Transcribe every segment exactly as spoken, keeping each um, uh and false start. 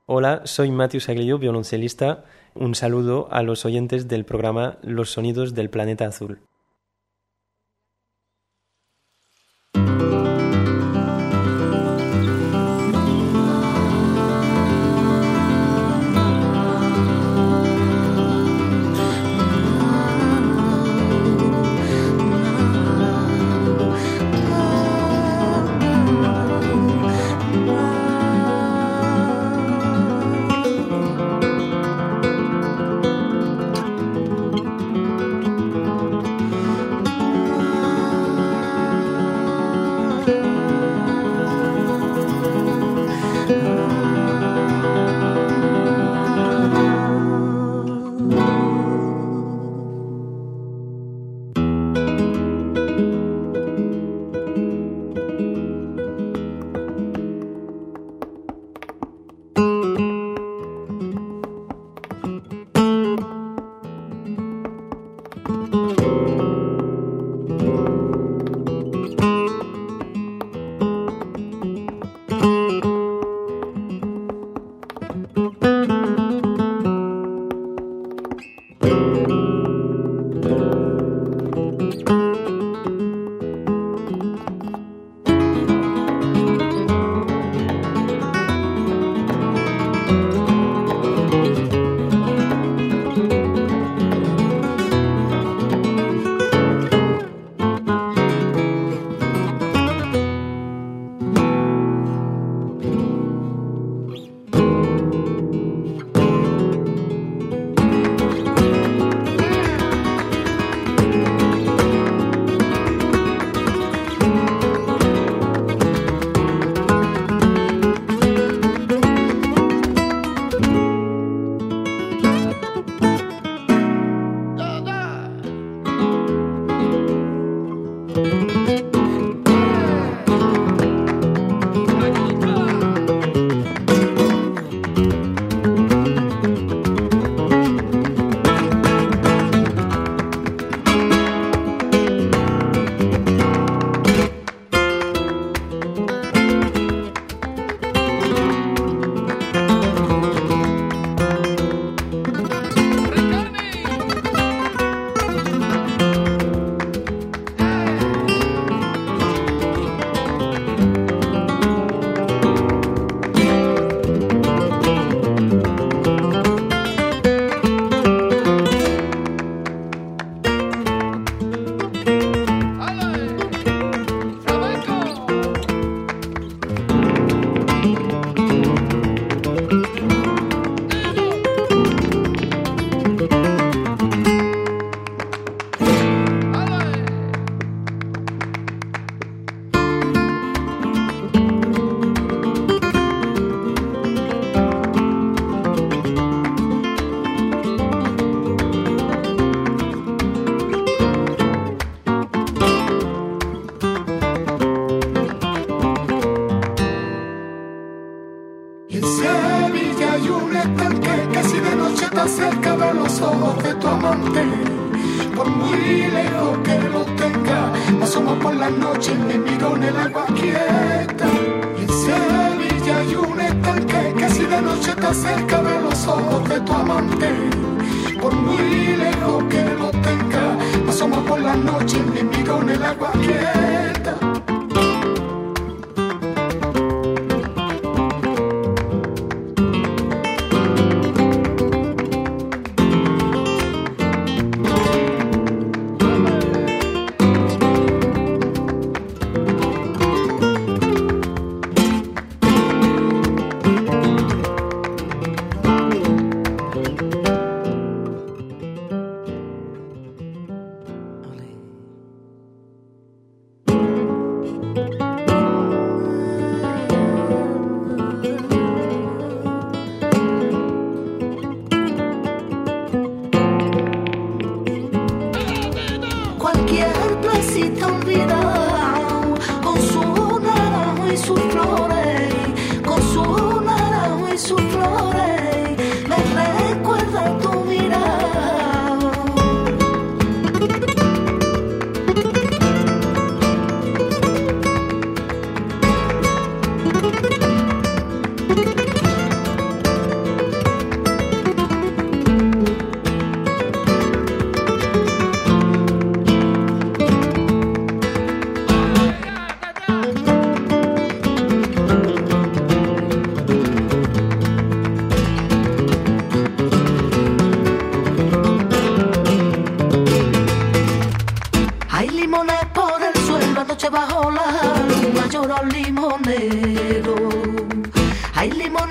Hola, soy Matius Aglio, violoncelista. Un saludo a los oyentes del programa Los Sonidos del Planeta Azul.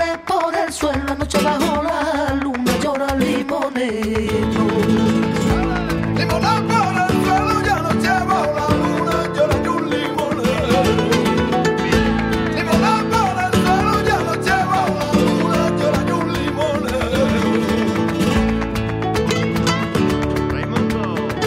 limones por el suelo, anoche bajo la luna llora limonero. Limones por el suelo y anoche bajo la luna llora un limonero. Limones por el suelo y anoche bajo la luna llora un limonero. Raimundo.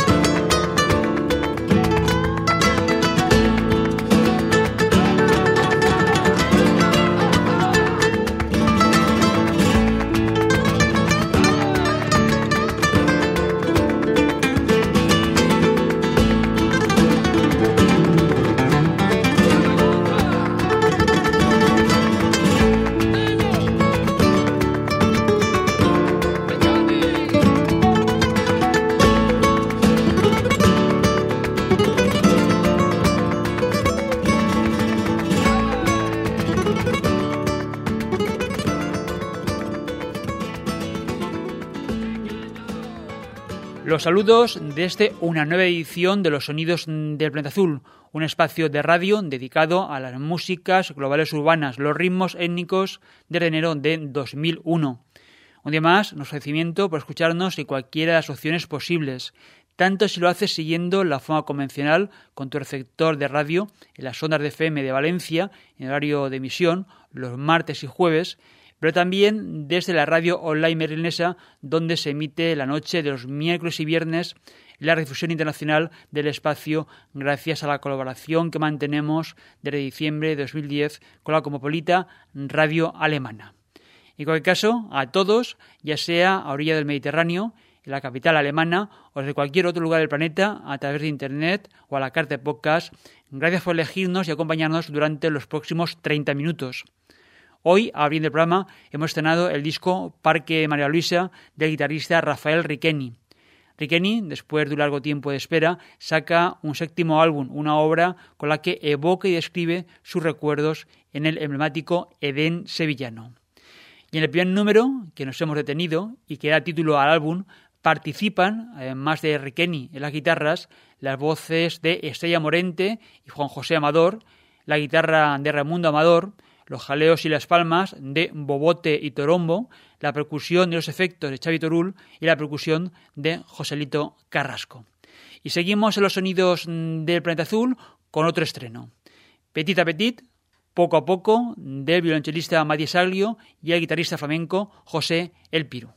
Los saludos desde una nueva edición de Los Sonidos del Planeta Azul, un espacio de radio dedicado a las músicas globales urbanas, los ritmos étnicos de enero de dos mil uno. Un día más, nuestro agradecimiento por escucharnos en cualquiera de las opciones posibles, tanto si lo haces siguiendo la forma convencional con tu receptor de radio en las ondas de F M de Valencia, en horario de emisión, los martes y jueves, pero también desde la radio online merlinesa, donde se emite la noche de los miércoles y viernes la difusión internacional del espacio, gracias a la colaboración que mantenemos desde diciembre de dos mil diez con la cosmopolita Radio Alemana. En cualquier caso, a todos, ya sea a orilla del Mediterráneo, en la capital alemana o desde cualquier otro lugar del planeta, a través de internet o a la carta de podcast, gracias por elegirnos y acompañarnos durante los próximos treinta minutos. Hoy, abriendo el programa, hemos estrenado el disco Parque María Luisa del guitarrista Rafael Riqueni. Riqueni, después de un largo tiempo de espera, saca un séptimo álbum, una obra con la que evoca y describe sus recuerdos en el emblemático Edén sevillano. Y en el primer número, que nos hemos detenido y que da título al álbum, participan, además de Riqueni en las guitarras, las voces de Estrella Morente y Juan José Amador, la guitarra de Raimundo Amador, los jaleos y las palmas de Bobote y Torombo, la percusión y los efectos de Xavi Torul y la percusión de Joselito Carrasco. Y seguimos en los sonidos del Planeta Azul con otro estreno. Petit a Petit, poco a poco, del violonchelista Matías Aglio y el guitarrista flamenco José El Piru.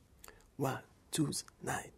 One, two, nine.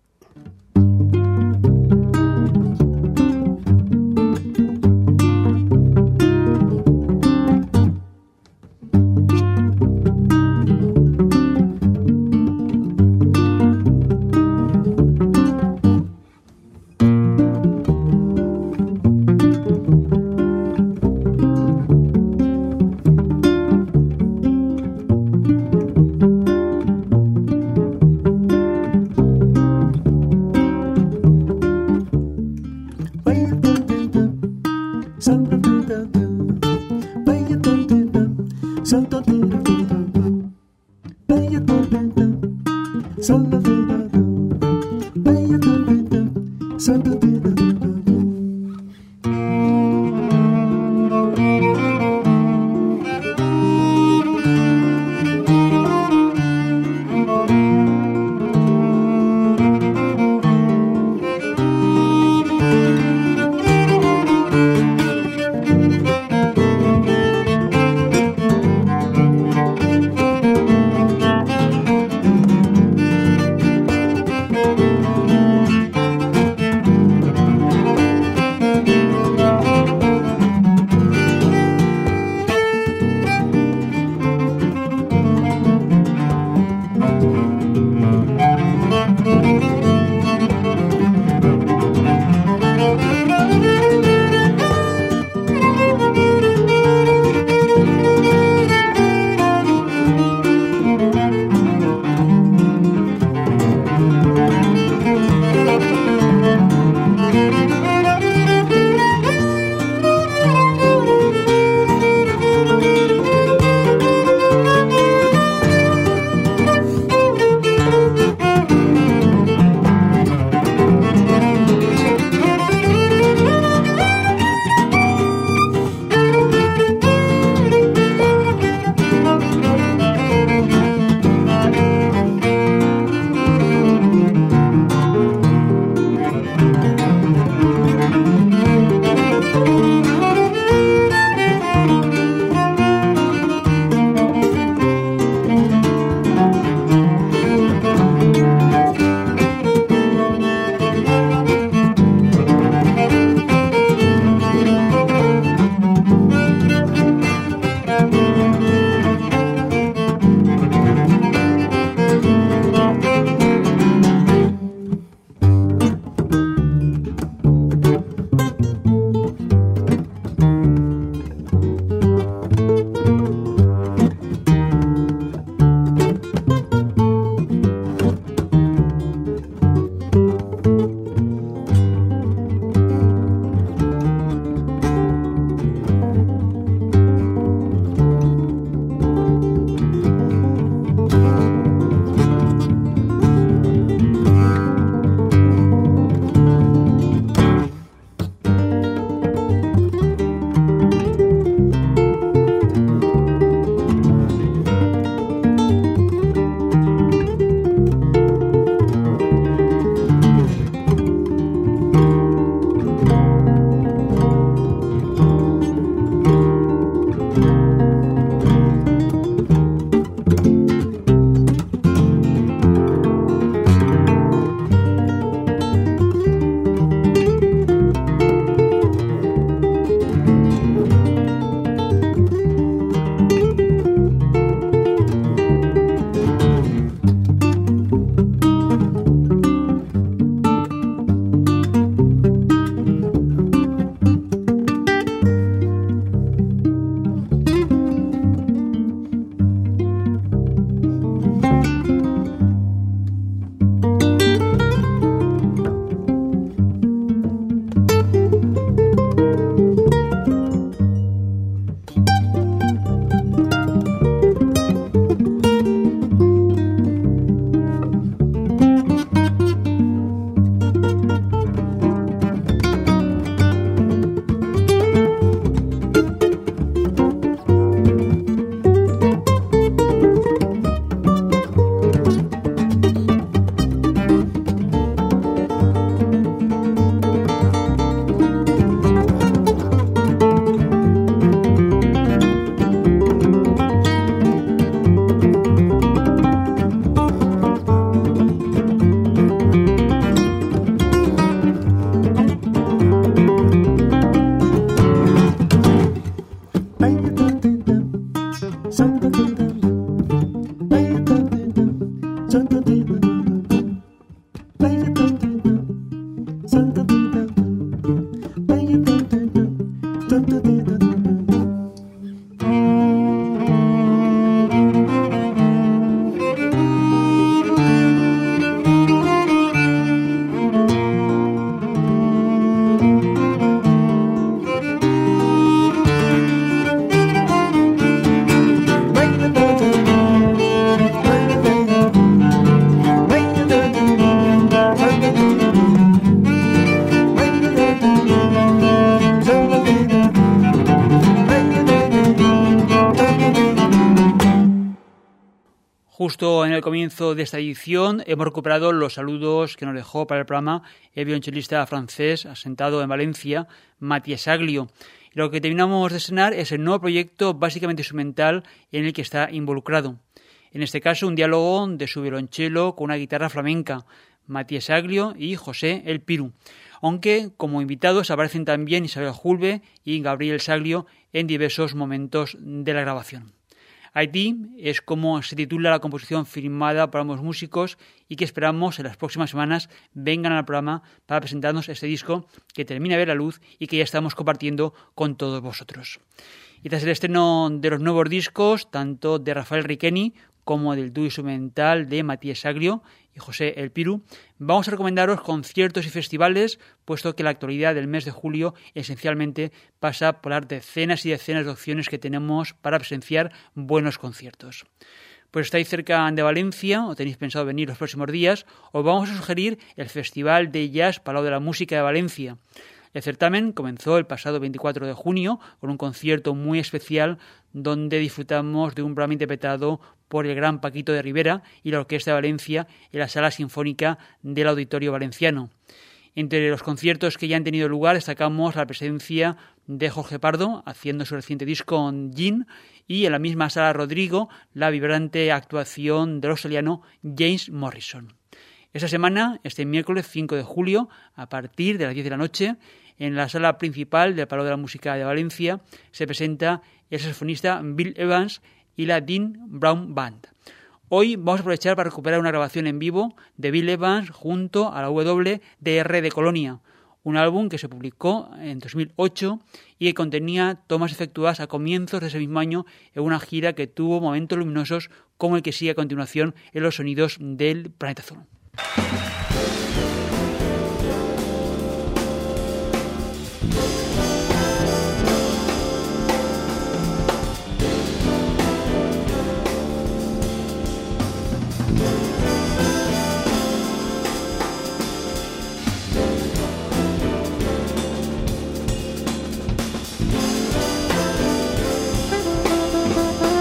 Justo en el comienzo de esta edición hemos recuperado los saludos que nos dejó para el programa el violonchelista francés asentado en Valencia, Matías Aglio. Lo que terminamos de estrenar es el nuevo proyecto básicamente instrumental en el que está involucrado. En este caso, un diálogo de su violonchelo con una guitarra flamenca, Matías Aglio y José El Piru. Aunque como invitados aparecen también Isabel Julve y Gabriel Saglio en diversos momentos de la grabación. Haití es como se titula la composición firmada por ambos músicos y que esperamos en las próximas semanas vengan al programa para presentarnos este disco que termina de ver la luz y que ya estamos compartiendo con todos vosotros. Y tras el estreno de los nuevos discos, tanto de Rafael Riqueni como del dúo instrumental de Matías Aglio y José El Piru, vamos a recomendaros conciertos y festivales, puesto que la actualidad del mes de julio esencialmente pasa por las decenas y decenas de opciones que tenemos para presenciar buenos conciertos. Pues estáis cerca de Valencia o tenéis pensado venir los próximos días, os vamos a sugerir el Festival de Jazz Palau de la Música de Valencia. El certamen comenzó el pasado veinticuatro de junio con un concierto muy especial donde disfrutamos de un programa interpretado por el gran Paquito de Rivera y la Orquesta de Valencia en la Sala Sinfónica del Auditorio Valenciano. Entre los conciertos que ya han tenido lugar destacamos la presencia de Jorge Pardo haciendo su reciente disco Gin y en la misma Sala Rodrigo la vibrante actuación del australiano James Morrison. Esta semana, este miércoles cinco de julio, a partir de las diez de la noche, en la sala principal del Palau de la Música de Valencia, se presenta el saxofonista Bill Evans y la Dean Brown Band. Hoy vamos a aprovechar para recuperar una grabación en vivo de Bill Evans junto a la W D R de Colonia, un álbum que se publicó en dos mil ocho y que contenía tomas efectuadas a comienzos de ese mismo año en una gira que tuvo momentos luminosos como el que sigue a continuación en los sonidos del Planeta Azul.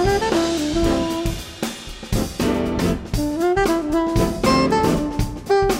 Thank you.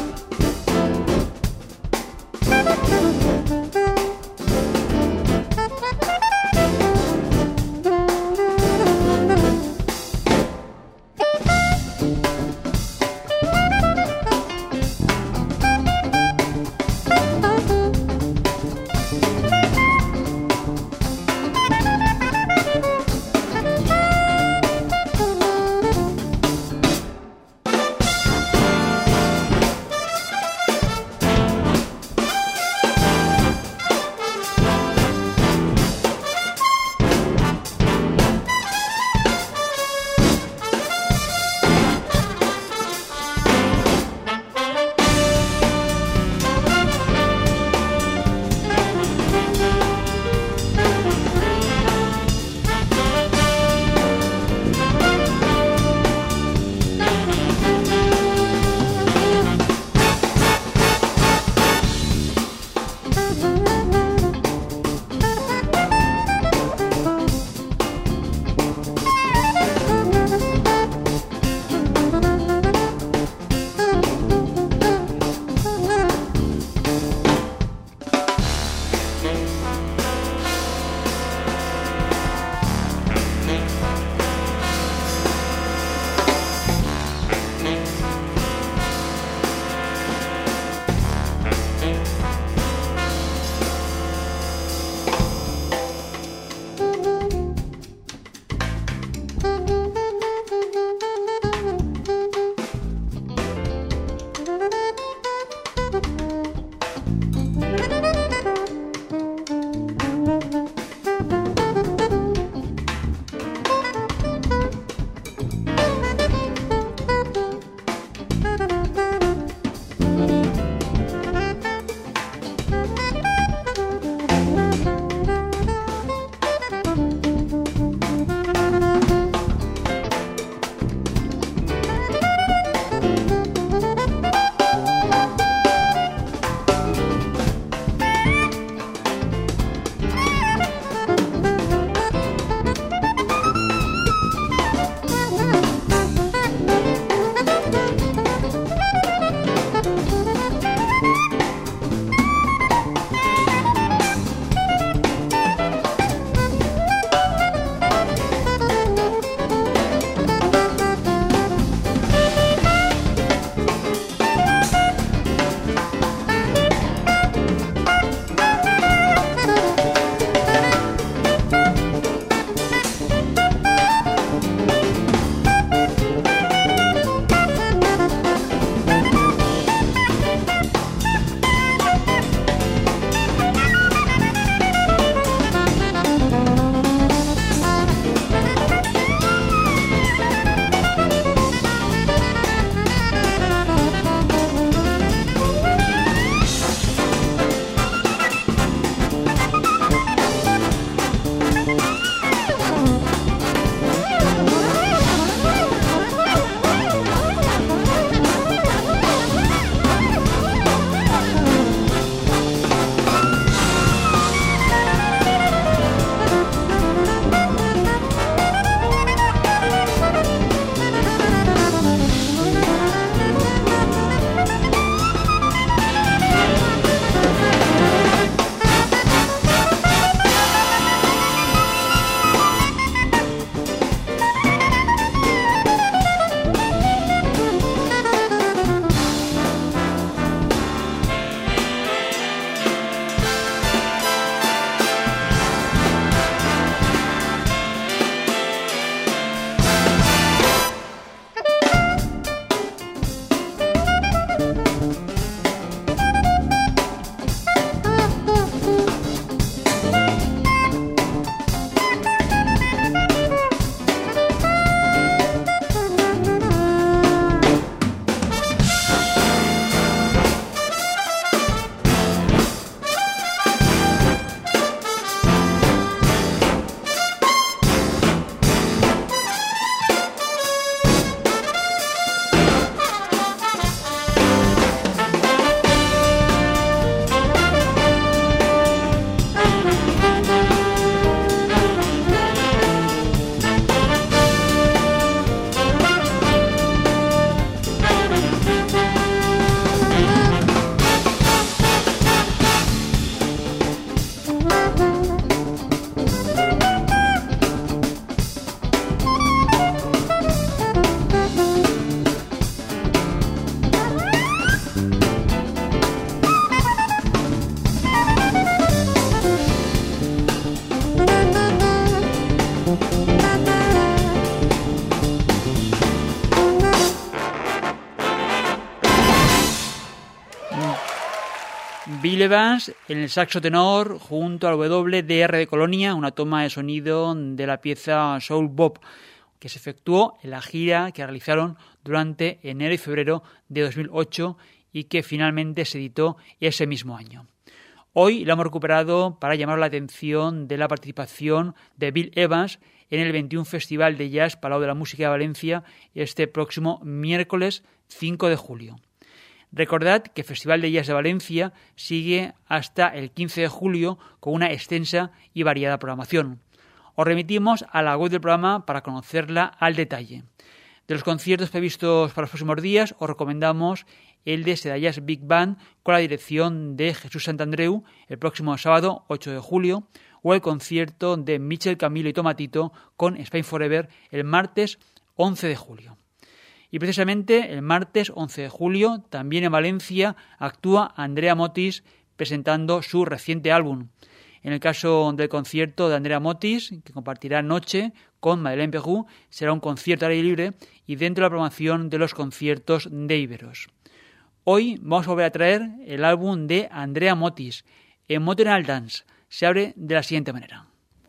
Bill Evans en el saxo tenor junto al W D R de Colonia, una toma de sonido de la pieza Soul Bob, que se efectuó en la gira que realizaron durante enero y febrero de dos mil ocho y que finalmente se editó ese mismo año. Hoy lo hemos recuperado para llamar la atención de la participación de Bill Evans en el veintiuno Festival de Jazz Palau de la Música de Valencia este próximo miércoles cinco de julio. Recordad que el Festival de Jazz de Valencia sigue hasta el quince de julio con una extensa y variada programación. Os remitimos a la web del programa para conocerla al detalle. De los conciertos previstos para los próximos días os recomendamos el de Seda Jazz Big Band con la dirección de Jesús Santandreu el próximo sábado ocho de julio o el concierto de Michel Camilo y Tomatito con Spain Forever el martes once de julio. Y precisamente el martes once de julio, también en Valencia, actúa Andrea Motis presentando su reciente álbum. En el caso del concierto de Andrea Motis, que compartirá noche con Madeleine Peyroux, será un concierto al aire libre y dentro de la programación de los conciertos de Iberos. Hoy vamos a volver a traer el álbum de Andrea Motis, Emotional Dance. Se abre de la siguiente manera.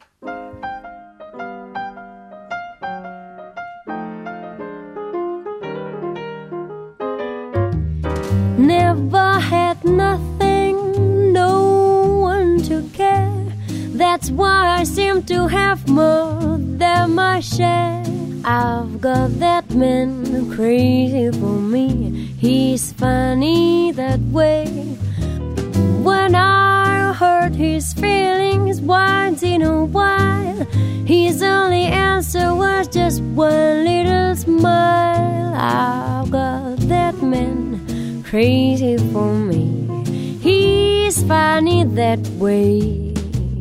Never had nothing, no one to care. That's why I seem to have more than my share. I've got that man crazy for me. He's funny that way. When I hurt his feelings once in a while, his only answer was just one little smile. I've got that man crazy for me. He's funny that way.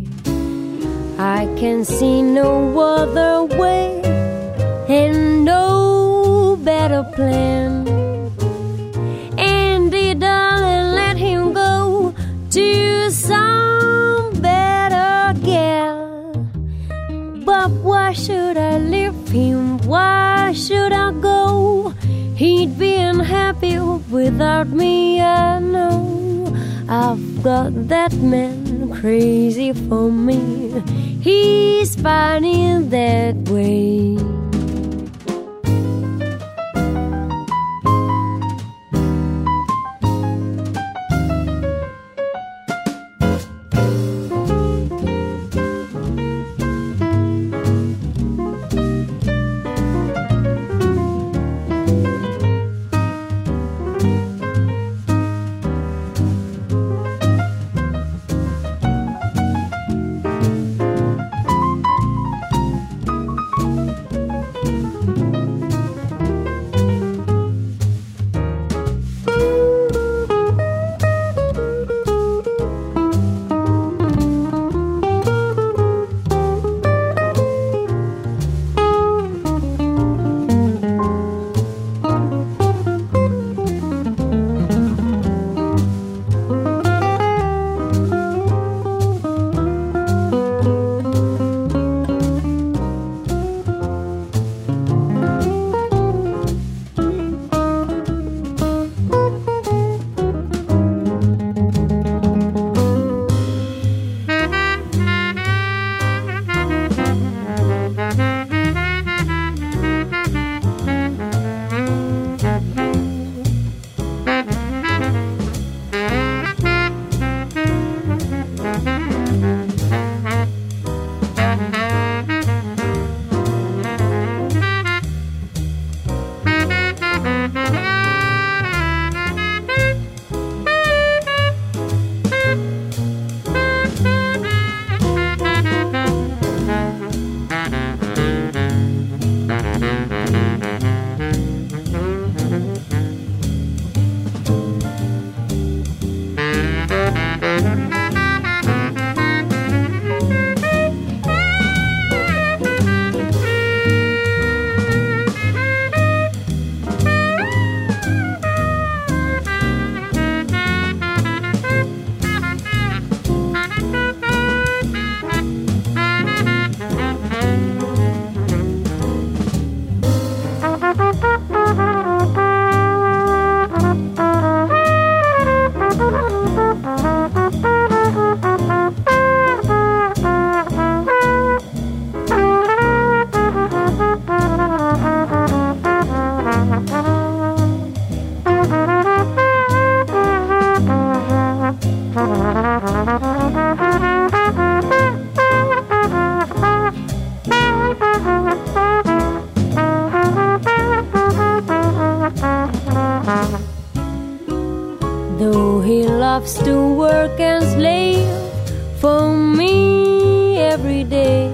I can see no other way and no better plan. Andy, darling, let him go to some better girl. But why should I leave him? Why should I go? He'd be unhappy without me, I know. I've got that man crazy for me. He's funny that way. loves to work and slave for me every day.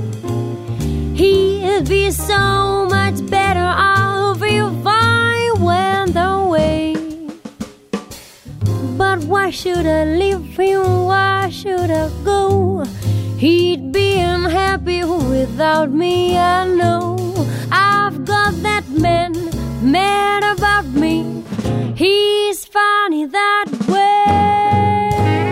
He'd be so much better off if I went away. But why should I leave him? Why should I go? He'd be unhappy without me, I know. I've got that man mad about me. He's funny that way.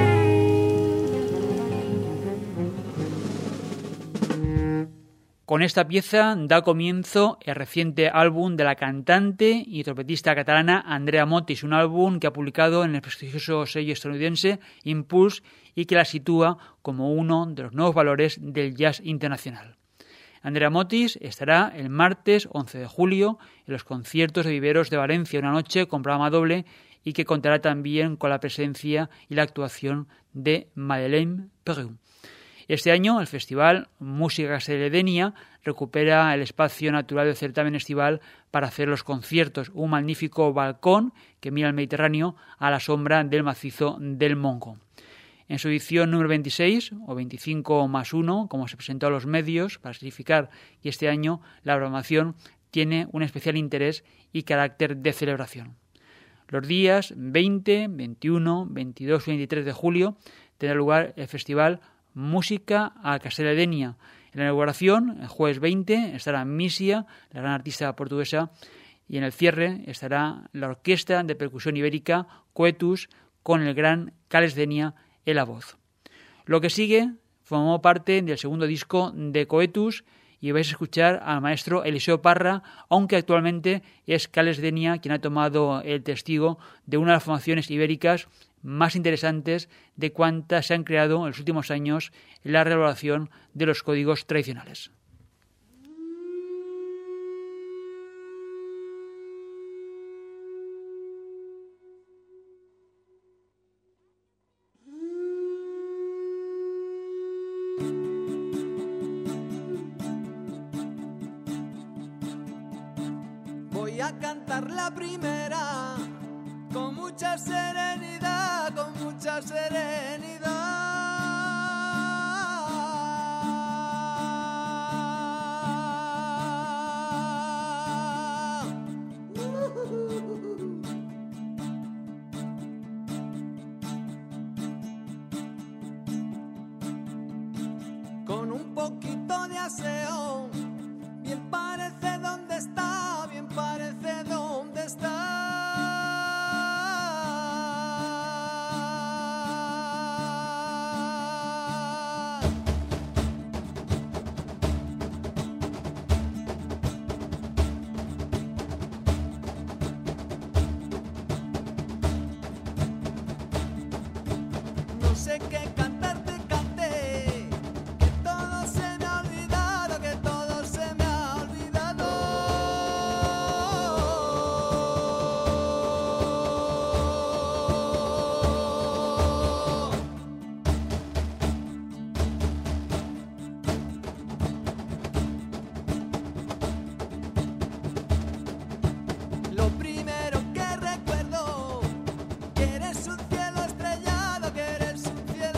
Con esta pieza da comienzo el reciente álbum de la cantante y trompetista catalana Andrea Motis, un álbum que ha publicado en el prestigioso sello estadounidense Impulse y que la sitúa como uno de los nuevos valores del jazz internacional. Andrea Motis estará el martes once de julio en los conciertos de Viveros de Valencia, una noche con programa doble y que contará también con la presencia y la actuación de Madeleine Peyroux. Este año el festival Música Castelledenia recupera el espacio natural del certamen estival para hacer los conciertos, un magnífico balcón que mira al Mediterráneo a la sombra del macizo del Mongo. En su edición número veintiséis, o veinticinco más uno, como se presentó a los medios, para significar que este año la programación tiene un especial interés y carácter de celebración. Los días veinte, veintiuno, veintidós y veintitrés de julio tendrá lugar el festival Música a Castelledenia. En la inauguración, el jueves veinte, estará Misia, la gran artista portuguesa, y en el cierre estará la Orquesta de Percusión Ibérica Coetus con el gran Cales Denia en la voz. Lo que sigue formó parte del segundo disco de Coetus y vais a escuchar al maestro Eliseo Parra, aunque actualmente es Cales Denia quien ha tomado el testigo de una de las formaciones ibéricas más interesantes de cuantas se han creado en los últimos años en la reelaboración de los códigos tradicionales. Voy a cantar la primera con mucha serenidad, con mucha serenidad. Con un poquito de aseo, bien parece dónde está, bien parece dónde está. No sé qué cantarte canté, que todo se me ha olvidado, que todo se me ha olvidado. Lo primero que recuerdo, que eres un cielo estrellado, que eres un cielo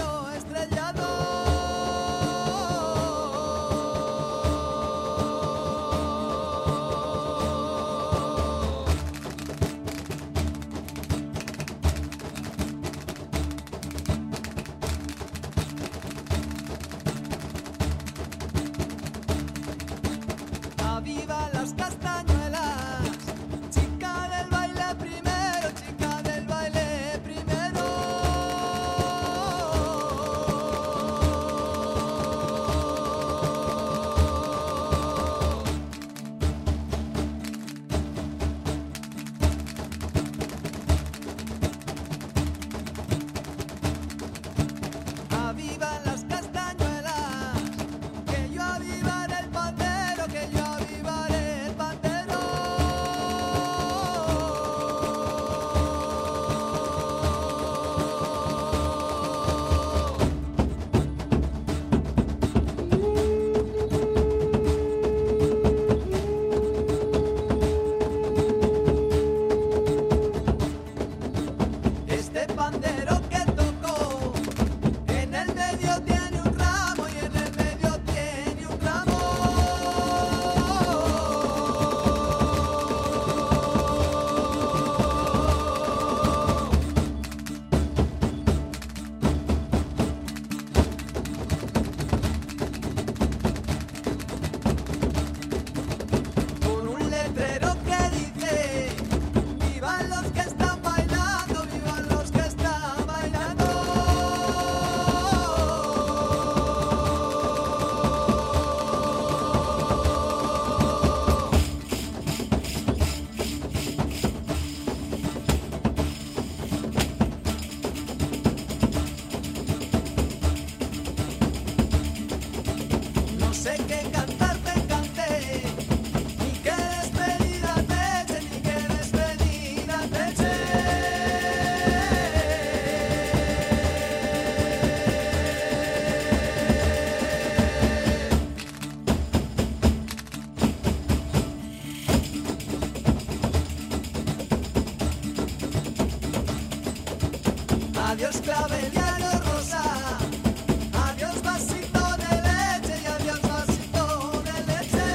Adiós clavel y adiós rosa. Adiós vasito de leche y adiós vasito de leche.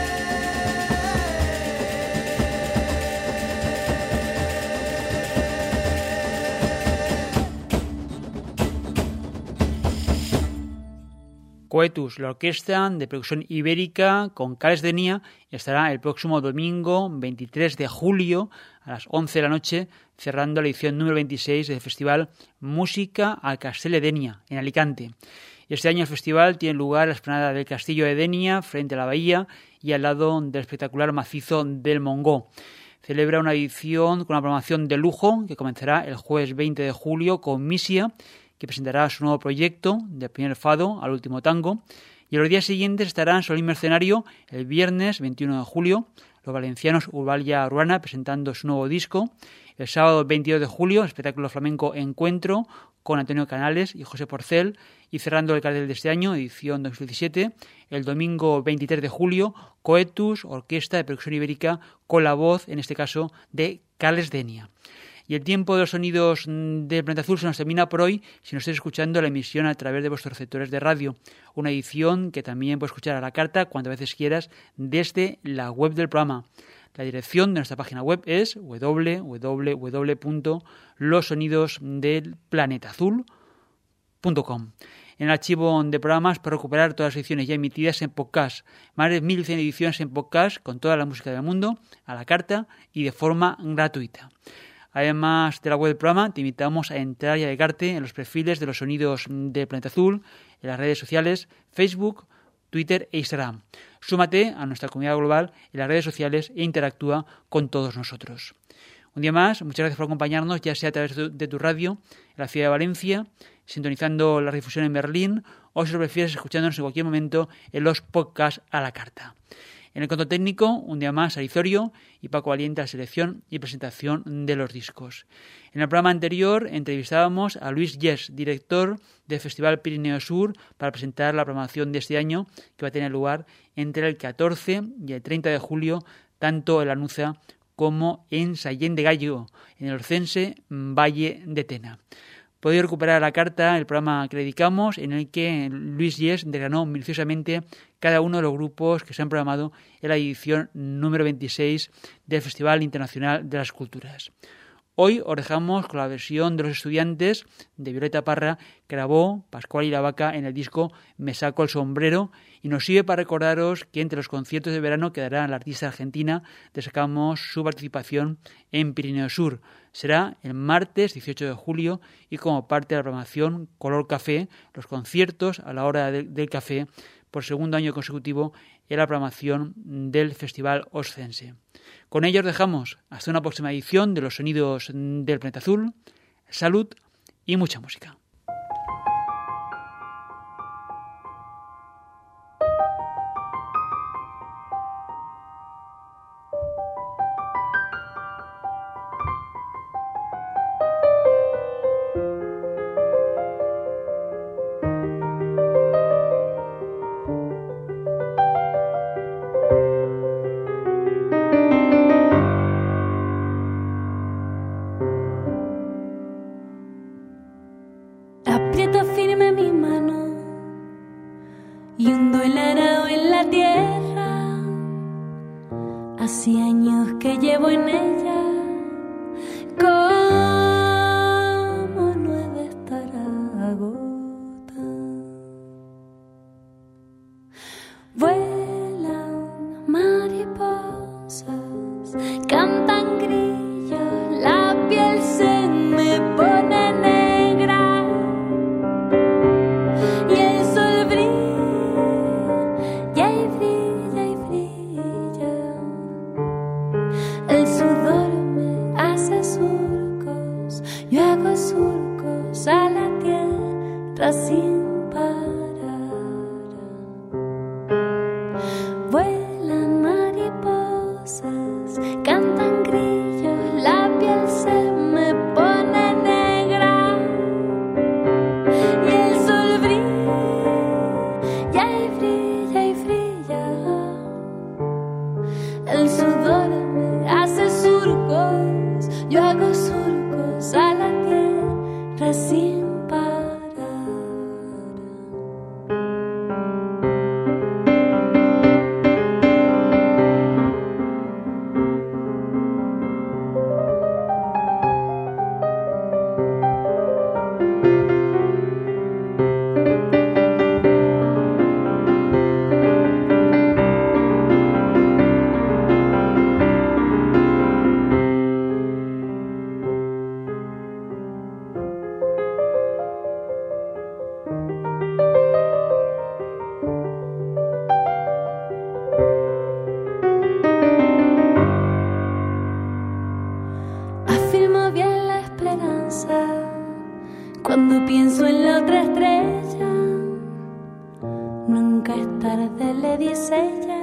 Coetus, la orquesta de percusión ibérica con Cales Denia, estará el próximo domingo veintitrés de julio a las once de la noche, cerrando la edición número veintiséis del festival Música al Castell Denia, en Alicante. Este año el festival tiene lugar en la explanada del Castillo de Denia, frente a la bahía y al lado del espectacular macizo del Mongó. Celebra una edición con una programación de lujo que comenzará el jueves veinte de julio con Misia, que presentará su nuevo proyecto, del primer fado al último tango, y los días siguientes estarán en Solemne Escenario el viernes veintiuno de julio, los valencianos Urbalia Ruana presentando su nuevo disco, el sábado veintidós de julio el espectáculo flamenco Encuentro con Antonio Canales y José Porcel, y cerrando el cartel de este año, edición dos mil diecisiete, el domingo veintitrés de julio, Coetus, orquesta de percusión ibérica con la voz, en este caso, de Cales Denia. Y el tiempo de los sonidos del Planeta Azul se nos termina por hoy si nos estáis escuchando la emisión a través de vuestros receptores de radio. Una edición que también puedes escuchar a la carta cuantas veces quieras desde la web del programa. La dirección de nuestra página web es doble u doble u doble u punto los sonidos del planeta azul punto com. En el archivo de programas para recuperar todas las ediciones ya emitidas en podcast. Más de mil cien ediciones en podcast con toda la música del mundo, a la carta y de forma gratuita. Además de la web del programa, te invitamos a entrar y a agregarte en los perfiles de los sonidos de Planeta Azul, en las redes sociales, Facebook, Twitter e Instagram. Súmate a nuestra comunidad global en las redes sociales e interactúa con todos nosotros. Un día más, muchas gracias por acompañarnos, ya sea a través de tu radio en la ciudad de Valencia, sintonizando la difusión en Berlín, o si lo prefieres, escuchándonos en cualquier momento en los podcasts a la carta. En el control técnico, un día más, Arizorio y Paco Valiente a la selección y presentación de los discos. En el programa anterior entrevistábamos a Luis Yes, director del Festival Pirineo Sur, para presentar la programación de este año, que va a tener lugar entre el catorce y el treinta de julio, tanto en Lanuza como en Sallén de Gallo, en el Orcense Valle de Tena. Podéis recuperar la carta, el programa que le dedicamos, en el que Luis Yes desgranó minuciosamente cada uno de los grupos que se han programado en la edición número veintiséis del Festival Internacional de las Culturas. Hoy os dejamos con la versión de los estudiantes de Violeta Parra que grabó Pascual y la Vaca en el disco Me saco el sombrero, y nos sirve para recordaros que entre los conciertos de verano que dará la artista argentina destacamos su participación en Pirineo Sur. Será el martes dieciocho de julio y como parte de la programación Color Café, los conciertos a la hora de, del café por segundo año consecutivo en la programación del Festival Oscense. Con ello os dejamos hasta una próxima edición de los sonidos del Planeta Azul. Salud y mucha música. sin parar. Afirmo bien la esperanza cuando pienso en la otra estrella. Nunca es tarde, le dice ella.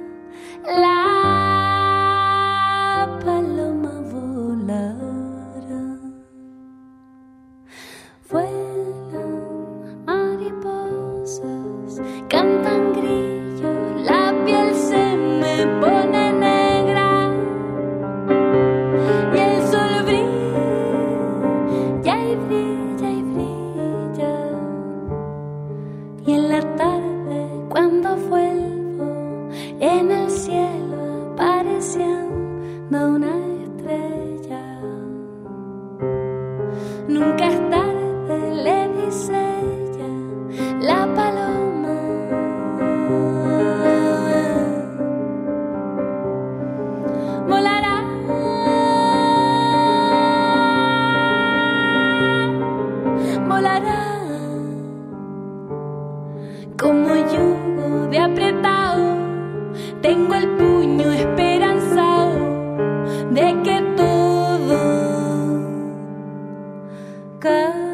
La paloma volará. Vuelan mariposas, cantan grillos, la piel se me pone negra. Y el sol brilla y brilla y brilla. Y en la tarde cuando vuelvo, en el cielo apareciendo una estrella. Nunca es tarde, le dice ella, la paloma. Volará. Volará como yugo de apretado. Tengo el puño esperanzado de que todo cae.